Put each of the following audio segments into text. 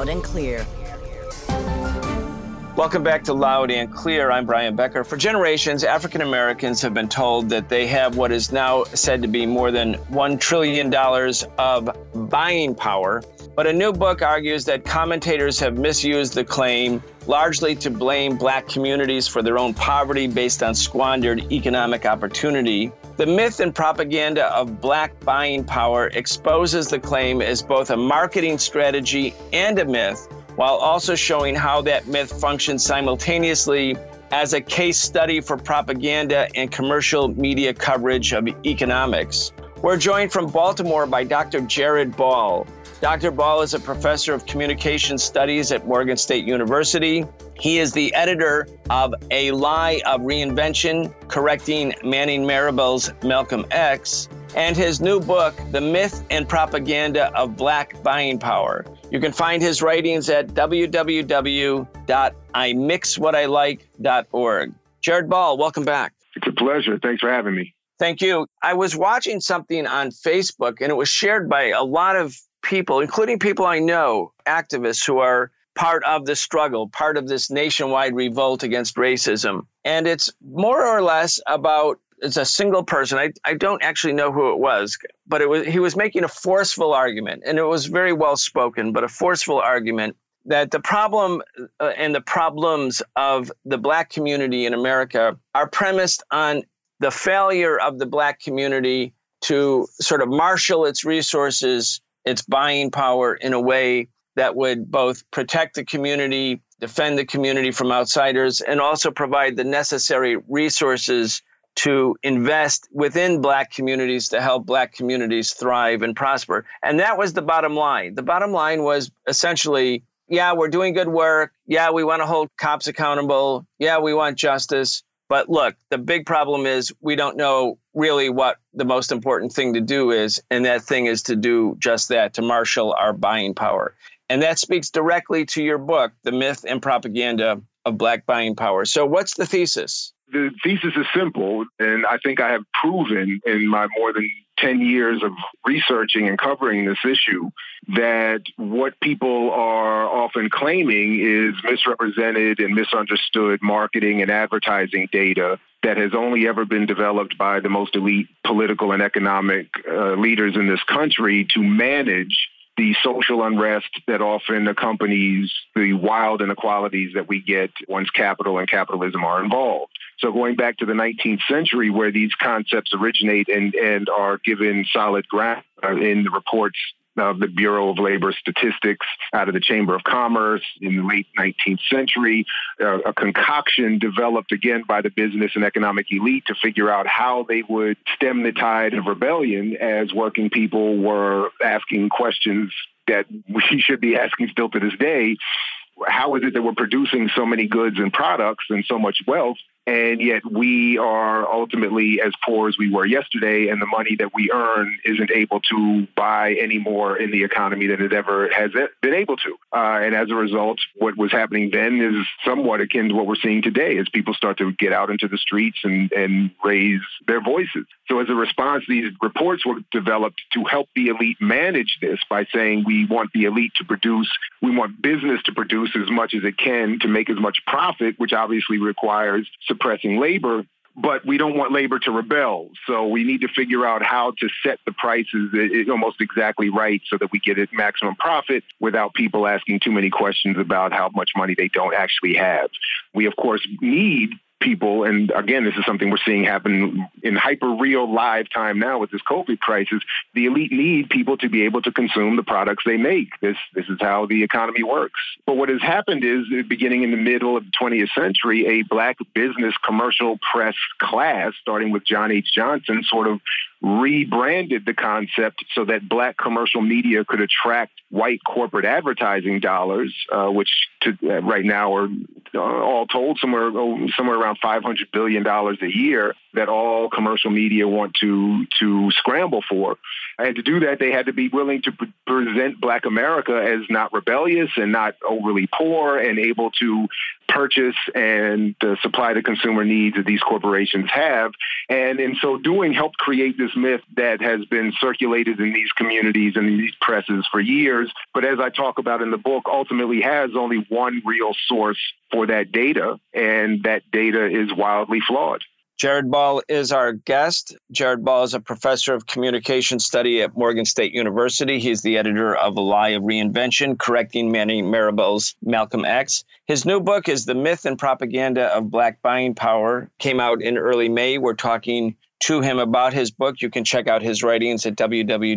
Loud and Clear. Welcome back to Loud and Clear. I'm Brian Becker. For generations, African Americans have been told that they have what is now said to be more than $1 trillion of buying power. But a new book argues that commentators have misused the claim, largely to blame Black communities for their own poverty based on squandered economic opportunity. The myth and propaganda of Black buying power exposes the claim as both a marketing strategy and a myth, while also showing how that myth functions simultaneously as a case study for propaganda and commercial media coverage of economics. We're joined from Baltimore by Dr. Jared Ball. Dr. Ball is a professor of communication studies at Morgan State University. He is the editor of A Lie of Reinvention, Correcting Manning Marable's Malcolm X, and his new book, The Myth and Propaganda of Black Buying Power. You can find his writings at www.imixwhatilike.org. Jared Ball, welcome back. It's a pleasure. Thanks for having me. Thank you. I was watching something on Facebook, and it was shared by a lot of people, including people I know, activists who are part of the struggle, part of this nationwide revolt against racism. And it's more or less about, it's a single person. I don't actually know who it was, but he was making a forceful argument, and it was very well spoken, but a forceful argument that the problem and the problems of the Black community in America are premised on the failure of the Black community to sort of marshal its resources, its buying power in a way that would both protect the community, defend the community from outsiders, and also provide the necessary resources to invest within Black communities to help Black communities thrive and prosper. And that was the bottom line. The bottom line was essentially, yeah, we're doing good work. Yeah, we want to hold cops accountable. Yeah, we want justice. But look, the big problem is we don't know really what the most important thing to do is. And that thing is to do just that, to marshal our buying power. And that speaks directly to your book, The Myth and Propaganda of Black Buying Power. So what's the thesis? The thesis is simple, and I think I have proven in my more than 10 years of researching and covering this issue that what people are often claiming is misrepresented and misunderstood marketing and advertising data that has only ever been developed by the most elite political and economic leaders in this country to manage the social unrest that often accompanies the wild inequalities that we get once capital and capitalism are involved. So going back to the 19th century, where these concepts originate and are given solid ground in the reports of the Bureau of Labor Statistics out of the Chamber of Commerce in the late 19th century, a concoction developed again by the business and economic elite to figure out how they would stem the tide of rebellion as working people were asking questions that we should be asking still to this day. How is it that we're producing so many goods and products and so much wealth, and yet we are ultimately as poor as we were yesterday, and the money that we earn isn't able to buy any more in the economy than it ever has been able to. And as a result, what was happening then is somewhat akin to what we're seeing today as people start to get out into the streets and raise their voices. So as a response, these reports were developed to help the elite manage this by saying we want the elite to produce, we want business to produce as much as it can to make as much profit, which obviously requires suppressing labor, but we don't want labor to rebel. So we need to figure out how to set the prices almost exactly right so that we get a maximum profit without people asking too many questions about how much money they don't actually have. We, of course, need people, and again, this is something we're seeing happen in hyper real live time now with this COVID crisis. The elite need people to be able to consume the products they make. This is how the economy works. But what has happened is, beginning in the middle of the 20th century, a Black business commercial press class, starting with John H. Johnson, sort of rebranded the concept so that Black commercial media could attract white corporate advertising dollars, which right now are all told somewhere around $500 billion a year. that all commercial media want to scramble for. And to do that, they had to be willing to present Black America as not rebellious and not overly poor and able to purchase and supply the consumer needs that these corporations have. And in so doing, helped create this myth that has been circulated in these communities and in these presses for years. But as I talk about in the book, ultimately has only one real source for that data, and that data is wildly flawed. Jared Ball is our guest. Jared Ball is a professor of communication study at Morgan State University. He's the editor of A Lie of Reinvention, Correcting Manny Marable's Malcolm X. His new book is The Myth and Propaganda of Black Buying Power. Came out in early May. We're talking to him about his book. You can check out his writings at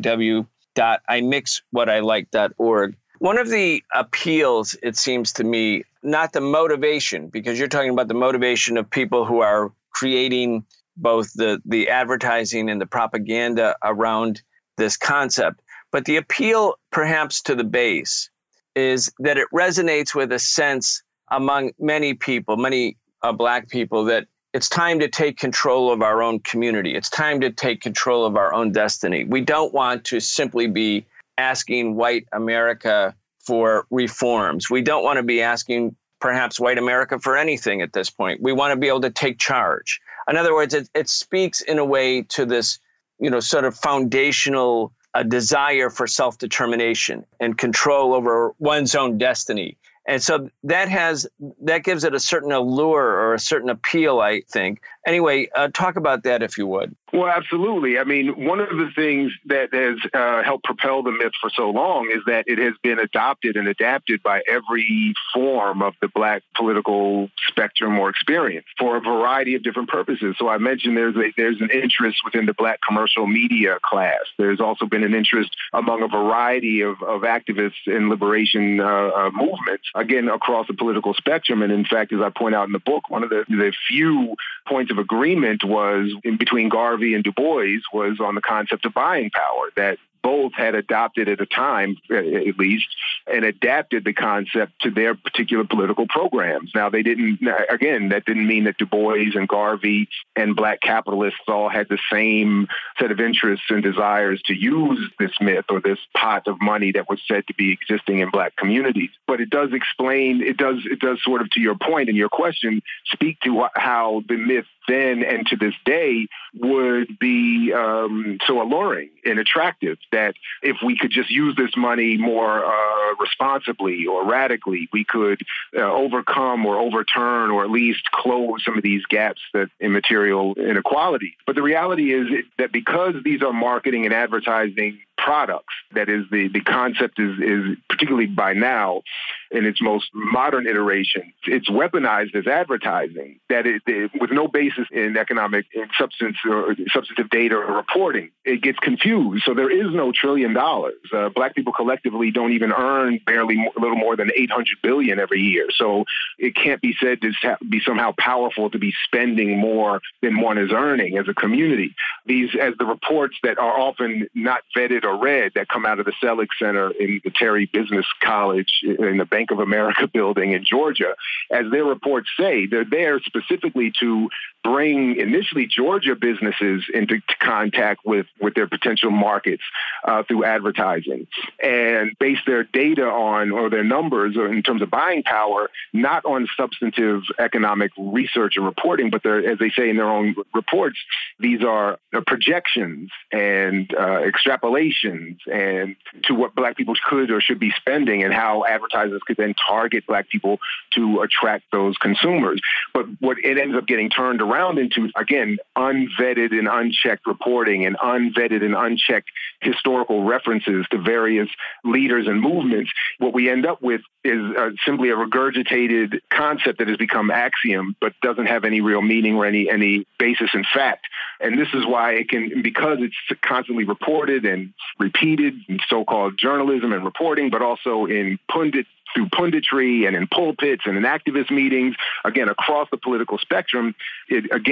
www.imixwhatilike.org. One of the appeals, it seems to me, not the motivation, because you're talking about the motivation of people who are creating both the advertising and the propaganda around this concept. But the appeal perhaps to the base is that it resonates with a sense among many people, many Black people, that it's time to take control of our own community. It's time to take control of our own destiny. We don't want to simply be asking white America for reforms. We don't want to be asking perhaps white America for anything at this point. We want to be able to take charge. In other words, it speaks in a way to this, sort of foundational desire for self-determination and control over one's own destiny. And so that gives it a certain allure or a certain appeal, I think. Anyway, talk about that if you would. Well, absolutely. I mean, one of the things that has helped propel the myth for so long is that it has been adopted and adapted by every form of the Black political spectrum or experience for a variety of different purposes. So I mentioned there's an interest within the Black commercial media class. There's also been an interest among a variety of activists in liberation movements, again, across the political spectrum. And in fact, as I point out in the book, one of the few points of agreement was in between Garvey and Du Bois was on the concept of buying power, that both had adopted at a time, at least, and adapted the concept to their particular political programs. Now, that didn't mean that Du Bois and Garvey and Black capitalists all had the same set of interests and desires to use this myth or this pot of money that was said to be existing in Black communities. But it does explain, it does sort of, to your point and your question, speak to how the myth then and to this day would be so alluring and attractive that if we could just use this money more responsibly or radically, we could overcome or overturn or at least close some of these gaps in material inequality. But the reality is that because these are marketing and advertising products, that is, the concept is particularly by now in its most modern iteration, it's weaponized as advertising, that it with no basis in economic substance or substantive data or reporting. It gets confused. So there is no $1 trillion. Black people collectively don't even earn barely a little more than $800 billion every year. So it can't be said to be somehow powerful to be spending more than one is earning as a community. These, as the reports that are often not vetted or read that come out of the Selig Center in the Terry Business College in the Bank of America building in Georgia, as their reports say, they're there specifically to bring initially Georgia businesses into contact with their potential markets through advertising and base their data on, or their numbers or in terms of buying power, not on substantive economic research and reporting, but as they say in their own reports, these are projections and extrapolations and to what Black people could or should be spending and how advertisers could then target Black people to attract those consumers. But what it ends up getting turned around into, again, unvetted and unchecked reporting and unvetted and unchecked historical references to various leaders and movements, what we end up with is simply a regurgitated concept that has become axiom, but doesn't have any real meaning or any basis in fact. And this is why because it's constantly reported and repeated in so-called journalism and reporting, but also through punditry and in pulpits and in activist meetings, again, across the political spectrum, it again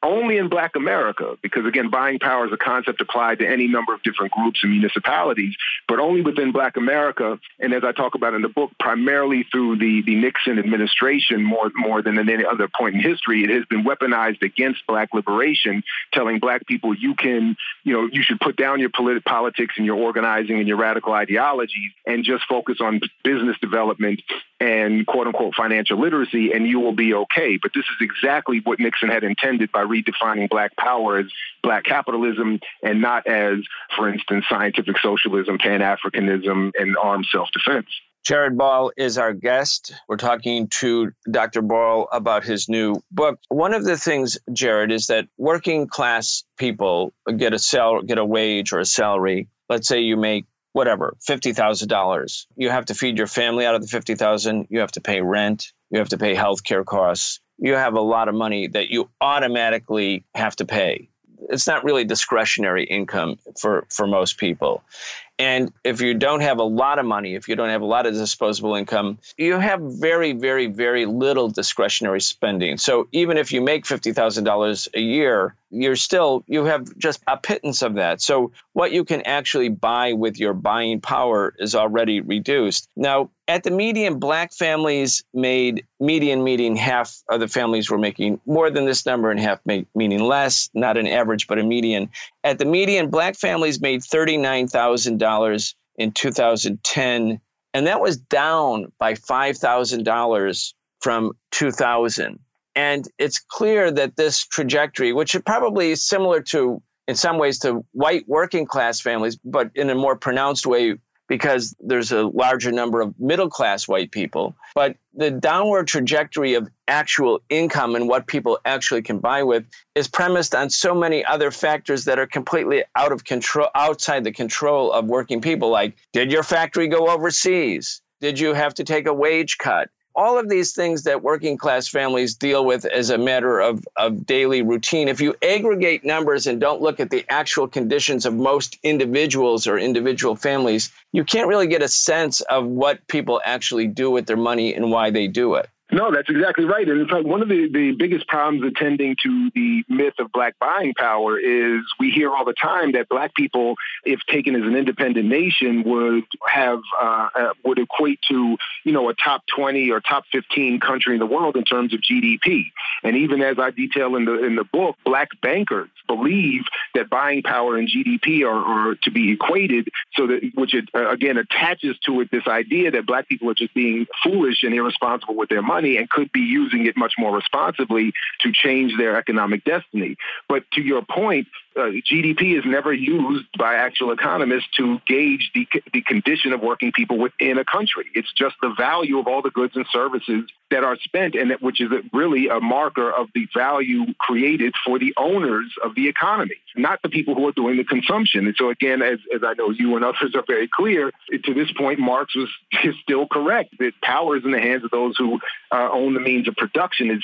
only in Black America, because again, buying power is a concept applied to any number of different groups and municipalities, but only within Black America. And as I talk about in the book, primarily through the Nixon administration, more than at any other point in history, it has been weaponized against Black liberation, telling Black people you should put down your politics and your organizing and your radical ideologies and just focus on business development and quote unquote financial literacy, and you will be okay. But this is exactly what Nixon had intended by redefining Black power as Black capitalism and not as, for instance, scientific socialism, Pan-Africanism, and armed self-defense. Jared Ball is our guest. We're talking to Dr. Ball about his new book. One of the things, Jared, is that working class people get a wage or a salary. Let's say you make whatever, $50,000. You have to feed your family out of the $50,000. You have to pay rent. You have to pay healthcare costs. You have a lot of money that you automatically have to pay. It's not really discretionary income for most people. And if you don't have a lot of money, if you don't have a lot of disposable income, you have very, very, very little discretionary spending. So even if you make $50,000 a year, you have just a pittance of that. So what you can actually buy with your buying power is already reduced. Now, at the median, Black families made meaning half of the families were making more than this number and half meaning less, not an average, but a median. At the median, Black families made $39,000 in 2010, and that was down by $5,000 from 2000. And it's clear that this trajectory, which is probably similar to, in some ways, to white working class families, but in a more pronounced way because there's a larger number of middle-class white people. But the downward trajectory of actual income and what people actually can buy with is premised on so many other factors that are completely out of control, outside the control of working people. Like, did your factory go overseas? Did you have to take a wage cut? All of these things that working class families deal with as a matter of daily routine. If you aggregate numbers and don't look at the actual conditions of most individuals or individual families, you can't really get a sense of what people actually do with their money and why they do it. No, that's exactly right. And in fact, one of the biggest problems attending to the myth of Black buying power is we hear all the time that Black people, if taken as an independent nation, would equate to, a top 20 or top 15 country in the world in terms of GDP. And even as I detail in the book, Black bankers believe that buying power and GDP are to be equated, so that which again attaches to it this idea that Black people are just being foolish and irresponsible with their money and could be using it much more responsibly to change their economic destiny. But to your point, GDP is never used by actual economists to gauge the condition of working people within a country. It's just the value of all the goods and services that are spent, and which is really a marker of the value created for the owners of the economy, not the people who are doing the consumption. And so again, as I know you and others are very clear, to this point, Marx is still correct that power is in the hands of those who own the means of production. It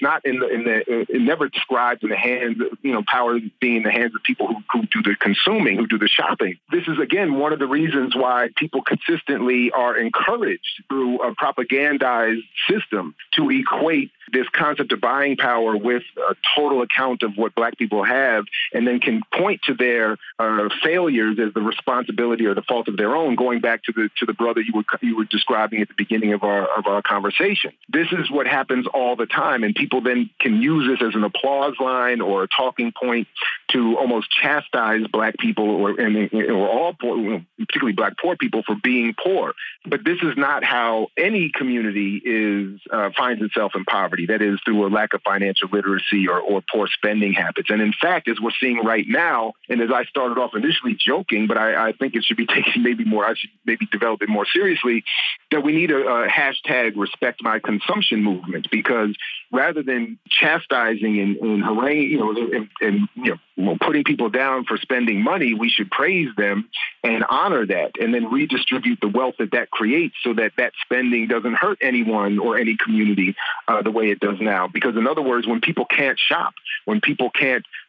never describes in the hands of, power being in the hands of people who do the consuming, who do the shopping. This is, again, one of the reasons why people consistently are encouraged through a propagandized system to equate this concept of buying power with a total account of what Black people have, and then can point to their failures as the responsibility or the fault of their own, going back to the brother you were describing at the beginning of our conversation. This is what happens all the time, and people then can use this as an applause line or a talking point to almost chastise Black people or all poor, particularly Black poor people, for being poor. But this is not how any community finds itself in poverty. That is through a lack of financial literacy or poor spending habits. And in fact, as we're seeing right now, and as I started off initially joking, but I think it should be taken I should maybe develop it more seriously, that we need a hashtag respect my consumption movement, because rather than chastising and haranguing, and putting people down for spending money, we should praise them and honor that, and then redistribute the wealth that creates, so that spending doesn't hurt anyone or any community the way it does now. Because in other words, when people can't shop, when people can't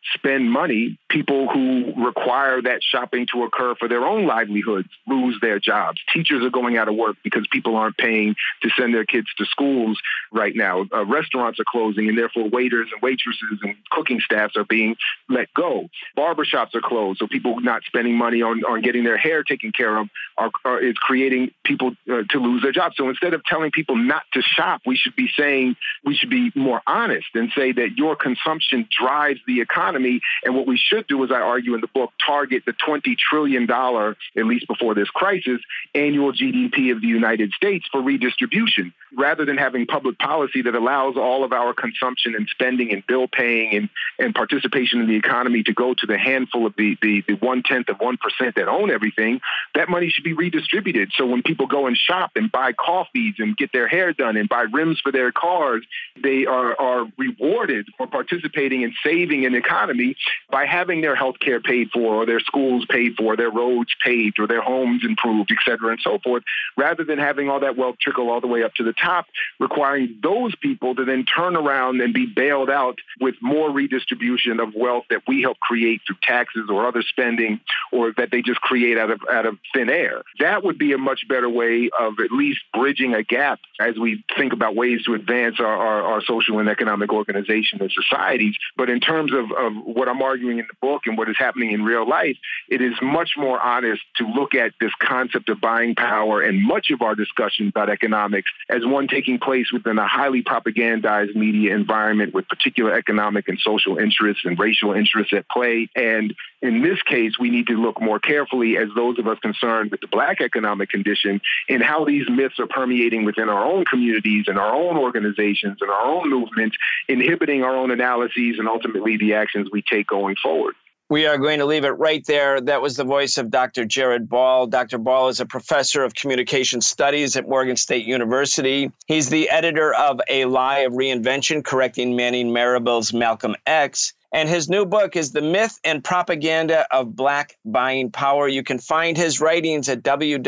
spend money, people who require that shopping to occur for their own livelihoods lose their jobs. Teachers are going out of work because people aren't paying to send their kids to schools right now. Restaurants are closing, and therefore waiters and waitresses and cooking staffs are being let go. Barbershops are closed, so people not spending money on getting their hair taken care of is creating people to lose their jobs. So instead of telling people not to shop, we should be saying, we should be more honest and say that your consumption drives the economy. And what we should do, as I argue in the book, target the $20 trillion, at least before this crisis, annual GDP of the United States for redistribution, rather than having public policy that allows all of our consumption and spending and bill paying and participation in the economy to go to the handful of the 1/10 of 1% that own everything. That money should be redistributed. So when people go and shop and buy coffees and get their hair done and buy rims for their cars, they are rewarded for participating and saving in the economy by having their health care paid for, or their schools paid for, their roads paved, or their homes improved, et cetera, and so forth, rather than having all that wealth trickle all the way up to the top, requiring those people to then turn around and be bailed out with more redistribution of wealth that we help create through taxes or other spending, or that they just create out of thin air. That would be a much better way of at least bridging a gap as we think about ways to advance our social and economic organization and societies. But in terms of what I'm arguing in the book and what is happening in real life, it is much more honest to look at this concept of buying power and much of our discussion about economics as one taking place within a highly propagandized media environment with particular economic and social interests and racial interests at play. And in this case, we need to look more carefully, as those of us concerned with the Black economic condition, in how these myths are permeating within our own communities and our own organizations and our own movements, inhibiting our own analyses and ultimately the actions we take going forward. We are going to leave it right there. That was the voice of Dr. Jared Ball. Dr. Ball is a professor of communication studies at Morgan State University. He's the editor of A Lie of Reinvention, Correcting Manning Marable's Malcolm X. And his new book is The Myth and Propaganda of Black Buying Power. You can find his writings at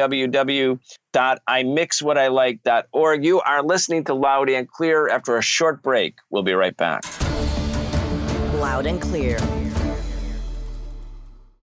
www.imixwhatilike.org. You are listening to Loud and Clear. After a short break, we'll be right back. Loud and Clear.